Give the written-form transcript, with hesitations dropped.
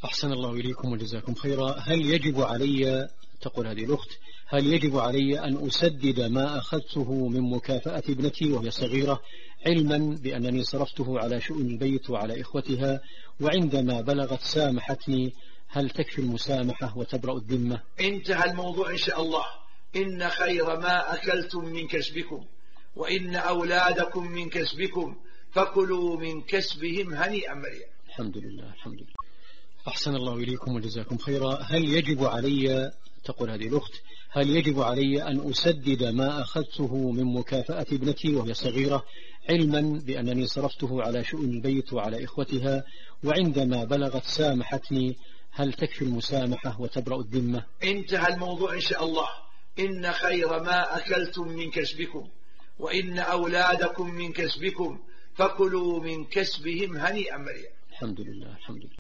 أحسن الله إليكم وجزاكم خيرا. هل يجب علي، تقول هذه الأخت، هل يجب علي أن أسدد ما أخذته من مكافأة ابنتي وهي صغيرة، علما بأنني صرفته على شؤون البيت وعلى إخوتها، وعندما بلغت سامحتني؟ هل تكفي المسامحة وتبرأ الذمة؟ انتهى الموضوع إن شاء الله. إن خير ما أكلتم من كسبكم، وإن أولادكم من كسبكم، فكلوا من كسبهم هنيئا مريئا. الحمد لله الحمد لله. أحسن الله إليكم وجزاكم خيرا. هل يجب علي، تقول هذه الأخت، هل يجب علي أن أسدد ما أخذته من مكافأة ابنتي وهي صغيرة، علما بأنني صرفته على شؤون البيت وعلى إخوتها، وعندما بلغت سامحتني؟ هل تكفي المسامحة وتبرأ الذمة؟ انتهى الموضوع إن شاء الله. إن خير ما أكلتم من كسبكم، وإن أولادكم من كسبكم، فكلوا من كسبهم هنيئا مريئا. الحمد لله الحمد لله.